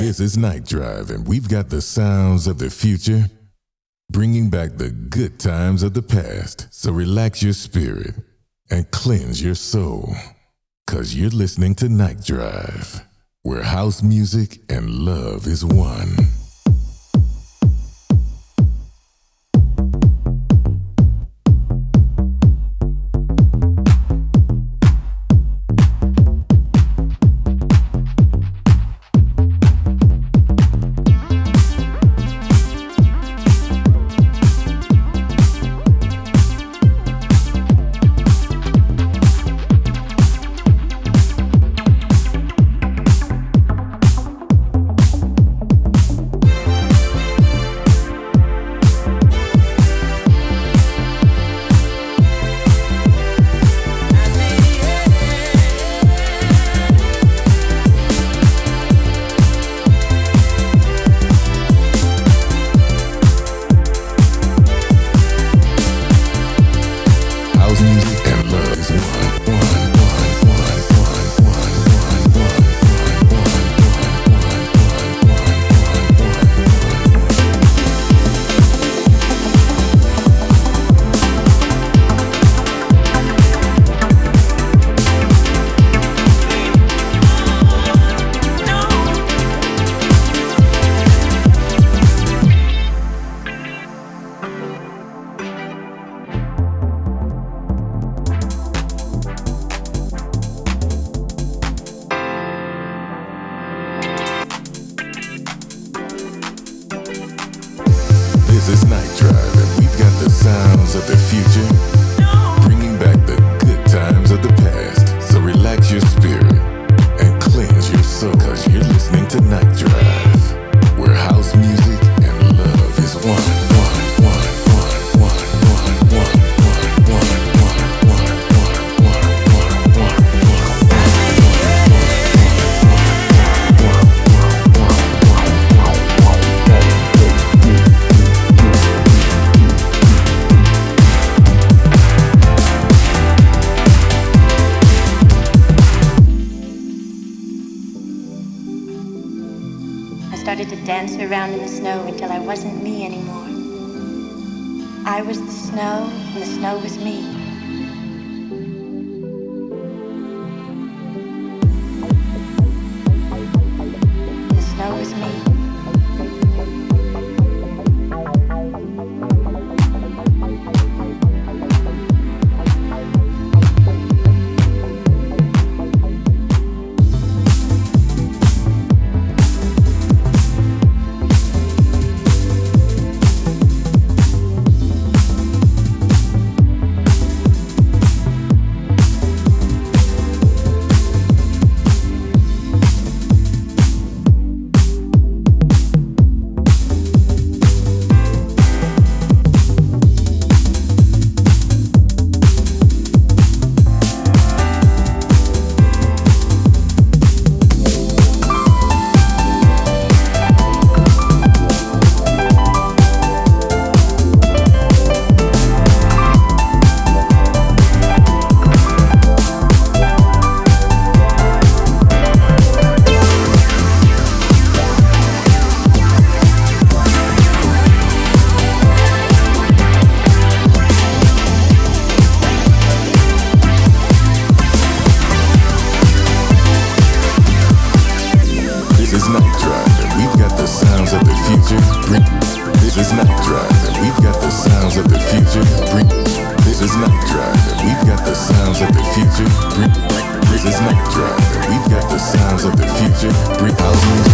This is Night Drive, and we've got the sounds of the future, bringing back the good times of the past. So relax your spirit and cleanse your soul, 'cause you're listening to Night Drive, where house music and love is one. This is Night Drive, and we've got the sounds of the future, bringing back the good times of the past. So relax your spirit and cleanse your soul, 'cause you're listening to Night Drive, where house music and love is one. I started to dance around in the snow until I wasn't me anymore. I was the snow, and the snow was me. The snow was me. This is Night Drive, and we've got the sounds of the future. This is Night Drive, and we've got the sounds of the future. This is Night Drive, and we've got the sounds of the future. Bring house music.